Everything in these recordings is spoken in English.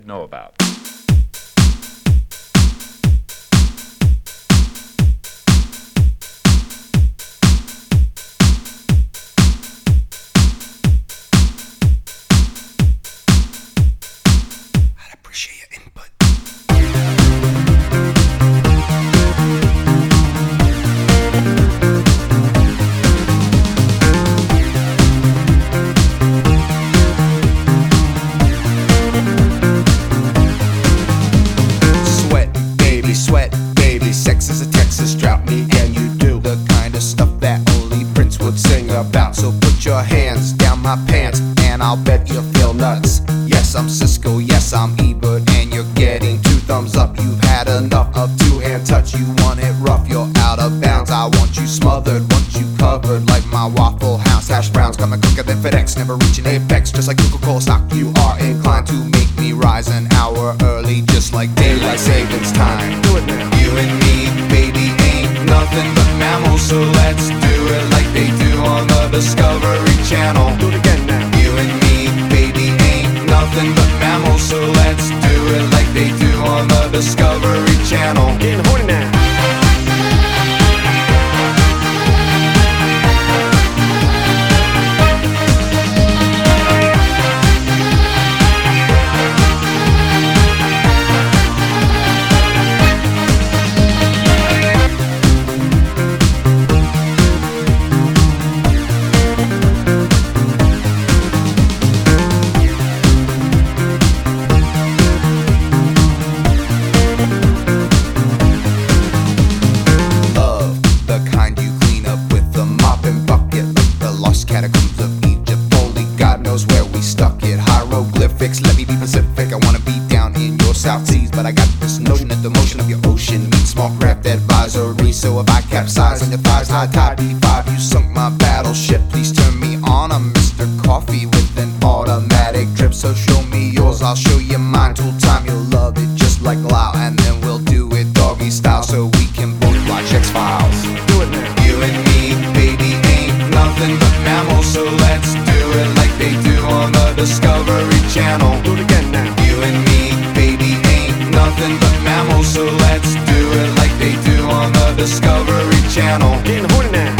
know about. I'd appreciate your input. Sweat, baby, sex is a Texas drought. Me and you do the kind of stuff that only Prince would sing about. So put your hands down my pants and I'll bet you feel nuts. Yes, I'm Cisco, yes, I'm Ebert, and you're getting 2 thumbs up. You've had enough of 2-hand touch. You want it rough, you're out of bounds. I want you smothered, want you covered like my Waffle House hash browns. Coming quicker than FedEx, never reaching apex. Just like Coca-Cola stock, you are inclined to make me rise an hour early, just like daylight savings time. Do it now. You and me, baby, ain't nothing but mammals, so let's do it like they do on the Discovery Channel. Do it again now. You and me, baby, ain't nothing but mammals, so let's do it like they do on the Discovery Channel. Getting horny now. Catacombs of Egypt, only God knows where we stuck it. Hieroglyphics, let me be Pacific. I wanna be down in your South Seas, but I got this notion that the motion of your ocean means small craft advisory. So if I capsize on your thighs, high tide B5, you sunk my battleship. Please turn me on. I'm Mr. Coffee with an automatic drip. So show me yours, I'll show you mine. Tool time, you'll love it just like Lau, and then we'll do it doggy style so we can both watch X-Files. Do it now. You and me, baby, ain't nothing but mammals, so let's do it like they do on the Discovery Channel. Do it again now. You and me, baby, ain't nothing but mammals, so let's do it like they do on the Discovery Channel. Getting horny now.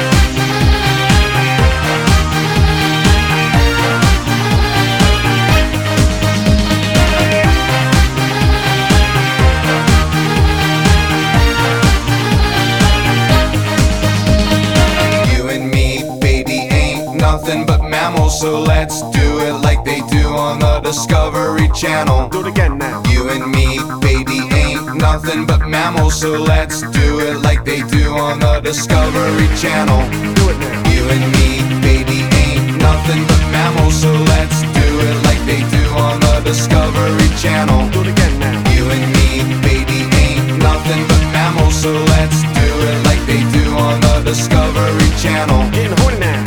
Nothing but mammals, so let's do it like they do on the Discovery Channel. Do it again now. You and me, baby, ain't nothing but mammals, so let's do it like they do on the Discovery Channel. Do it now. You and me, baby, ain't nothing but mammals, so let's do it like they do on the Discovery Channel. Do it again now. You and me, baby, ain't nothing but mammals, so let's do it like they do on the Discovery Channel. Getting horny now.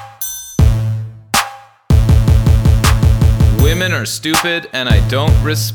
Women are stupid and I don't respect